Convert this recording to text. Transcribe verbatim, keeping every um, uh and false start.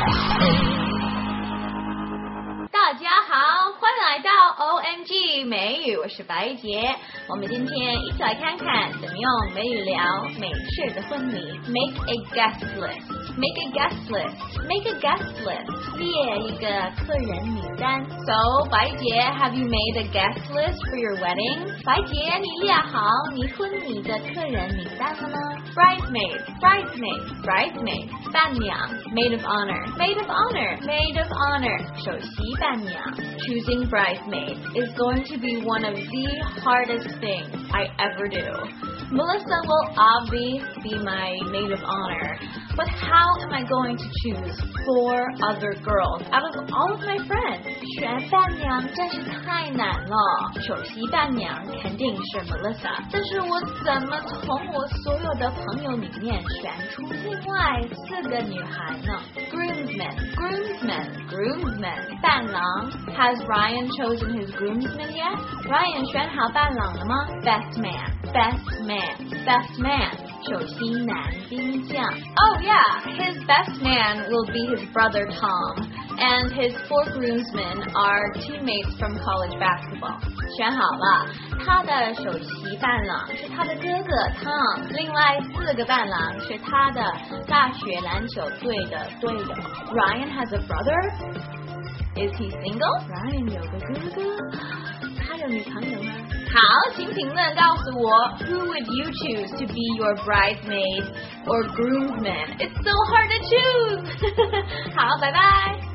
大家好，欢迎来到 O M G 美语，我是白洁。我们今天一起来看看怎么用美语聊美式的婚礼。Make a guest list. Make a guest list. Make a guest list. 列一个客人名单。So 白洁 have you made a guest list for your wedding? 白洁，你列好你婚礼的客人名单了吗 ？Bridesmaid, bridesmaid, bridesmaid. 伴娘 maid of honor, maid of honor, maid of honor. 首席伴娘 Choosing bridesmaid is going to be one of the hardest things I ever do. Melissa will obviously be my maid of honor, but how am I going to choose four other girls out of all of my friends? 选伴娘真是太难了。首席伴娘肯定是 Melissa， 但是我怎么从我所有的朋友里面选出另外四个女孩呢 ？Groomsmen, groomsmen, groomsmen. 伴郎 Has Ryan chosen his groomsmen yet? Ryan 选好伴郎了吗 ？Best man, best man, best man. 首席男兵将 Oh yeah, his best man will be his brother Tom, and his four groomsmen are teammates from college basketball. 选好了，他的首席伴郎是他的哥哥 Tom， 另外四个伴郎是他的大学篮球队的队友。Ryan has a brother? Is he single? Ryan 有个哥哥，他有女朋友吗？好，请评论告诉我 Who would you choose to be your bridesmaid or groomsman? It's so hard to choose. 好，拜拜。